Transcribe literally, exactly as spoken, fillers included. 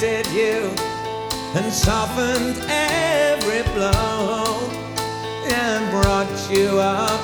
protected you and softened every blow and brought you up